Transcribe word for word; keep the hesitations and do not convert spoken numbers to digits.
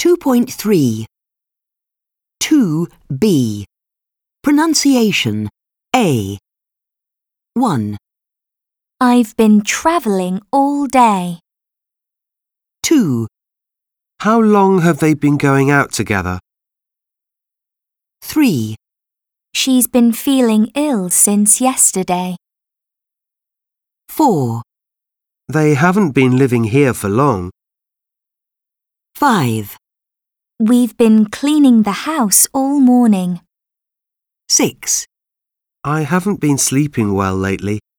two point three. two B. Pronunciation A. one. I've been travelling all day. two. How long have they been going out together? three. She's been feeling ill since yesterday. four. They haven't been living here for long. five. We've been cleaning the house all morning. six. I haven't been sleeping well lately.